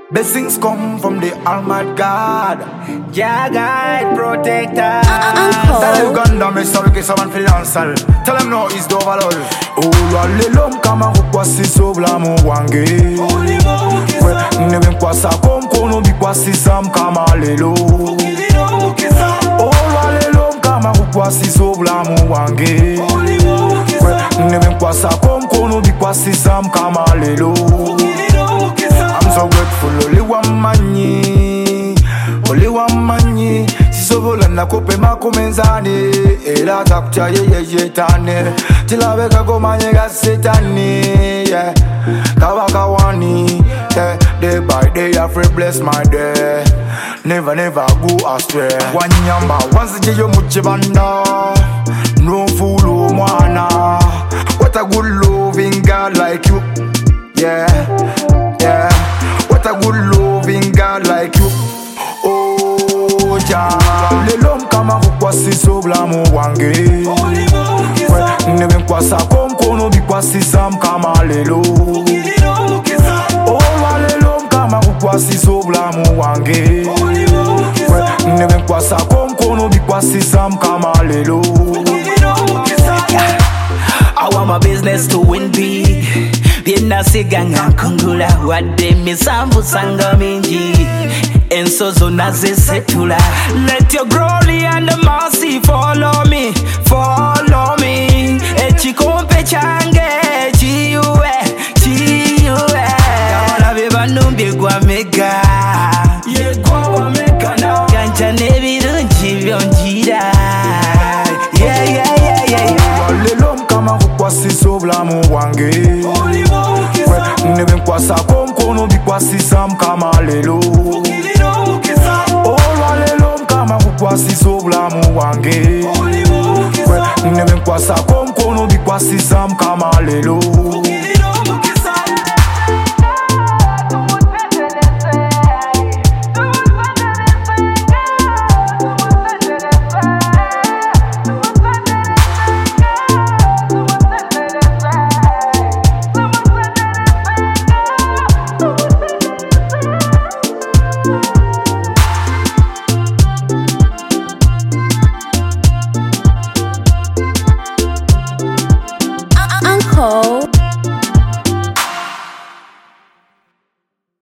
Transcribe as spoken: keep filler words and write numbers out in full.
Blessings come from the Almighty God. Jah guide, protector. Tell him Uganda, me sorry que someone financial. Tell him no, he's the overall. Oh, alelom kama kukwasi sobla mo wange. Neben kwasa kom kono bi kwasi sam kama lelo. Oh, alelom kama kukwasi sobla mo wange. Neben kwasa kom kono bi kwasi sam kama lelo. I'm so grateful, only one money, only one money. Si sovola na kope makomenzane, ela takcha ye ye ye tane. Tila beka komanye ga setane, yeah. Kawaka wani, yeah. Day by day I free bless my day. Never never go astray. Wanyamba once je yo muchibanda, no fool mwana. What a good loving God like you, yeah. Yeah, what a good loving God like you. Oh, Jah. Lelom kama kukwasi sobla mo wange. Neben kwasa kom kono bi kwasi sam kama lelo. Oh, lelom kama kukwasi sobla mo wange. Neben kwasa kom kono bi kwasi sam kama lelo. I want my business to win big. Biena siganga kungula wade misambu sanga mingi ensozo nazesetula. Let your glory and mercy follow me, follow me. Echikompe change chiwe, chiwe. Yawala beba numbi gwa mega, ye gwa wa mega na. Ganja nebirungi byonjira. Yeah yeah yeah yeah yeah. Alelom kama kukwasi sobla mo wange. Neben kwasa kom kono bi kwasi sam kama lelo. Oh, alelom kama kukwasi sobla mo wange. Neben kwasa kom kono bi kwasi sam kama lelo.